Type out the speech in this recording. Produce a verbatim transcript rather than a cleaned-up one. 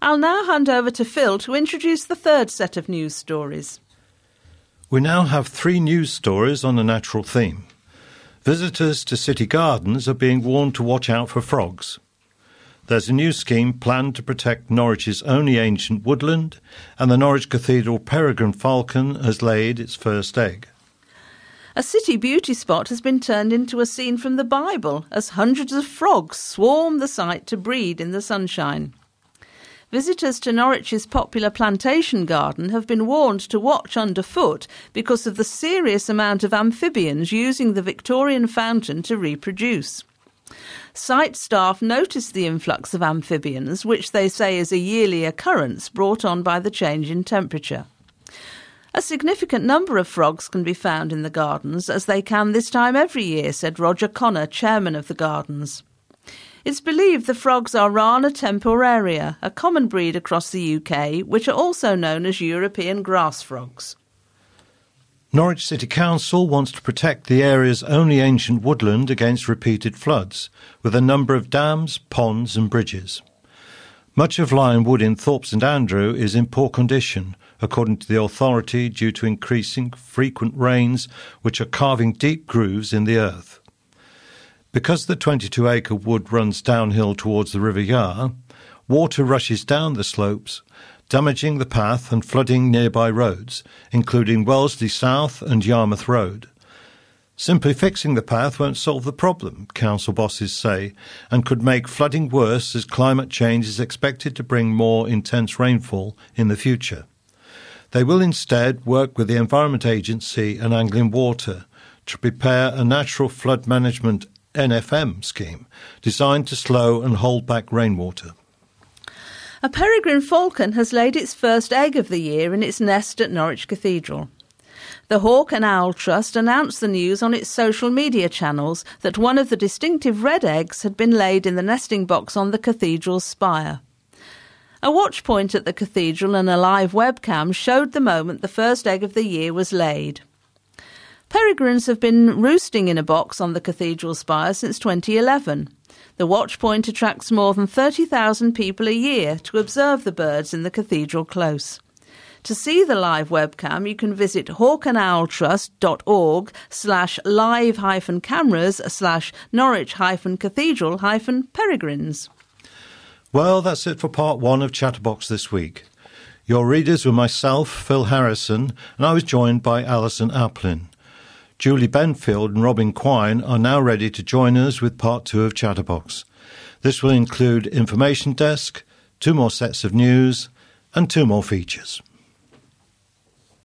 I'll now hand over to Phil to introduce the third set of news stories. We now have three news stories on a natural theme. Visitors to city gardens are being warned to watch out for frogs. There's a new scheme planned to protect Norwich's only ancient woodland, and the Norwich Cathedral peregrine falcon has laid its first egg. A city beauty spot has been turned into a scene from the Bible as hundreds of frogs swarm the site to breed in the sunshine. Visitors to Norwich's popular plantation garden have been warned to watch underfoot because of the serious amount of amphibians using the Victorian fountain to reproduce. Site staff noticed the influx of amphibians, which they say is a yearly occurrence brought on by the change in temperature. A significant number of frogs can be found in the gardens, as they can this time every year, said Roger Connor, chairman of the gardens. It's believed the frogs are Rana temporaria, a common breed across the U K, which are also known as European grass frogs. Norwich City Council wants to protect the area's only ancient woodland against repeated floods, with a number of dams, ponds and bridges. Much of Lion Wood in Thorpe St Andrew is in poor condition, according to the authority, due to increasing frequent rains which are carving deep grooves in the earth. Because the twenty-two acre wood runs downhill towards the River Yar, water rushes down the slopes, damaging the path and flooding nearby roads, including Wellesley South and Yarmouth Road. Simply fixing the path won't solve the problem, council bosses say, and could make flooding worse as climate change is expected to bring more intense rainfall in the future. They will instead work with the Environment Agency and Anglian Water to prepare a natural flood management N F M scheme designed to slow and hold back rainwater. A peregrine falcon has laid its first egg of the year in its nest at Norwich Cathedral. The Hawk and Owl Trust announced the news on its social media channels that one of the distinctive red eggs had been laid in the nesting box on the cathedral's spire. A watch point at the cathedral and a live webcam showed the moment the first egg of the year was laid. Peregrines have been roosting in a box on the cathedral spire since twenty eleven. The watch point attracts more than thirty thousand people a year to observe the birds in the cathedral close. To see the live webcam, you can visit hawkandowltrust.org slash live hyphen cameras slash Norwich hyphen cathedral hyphen peregrines. Well, that's it for part one of Chatterbox this week. Your readers were myself, Phil Harrison, and I was joined by Alison Applin. Julie Benfield and Robin Quine are now ready to join us with part two of Chatterbox. This will include Information Desk, two more sets of news, and two more features.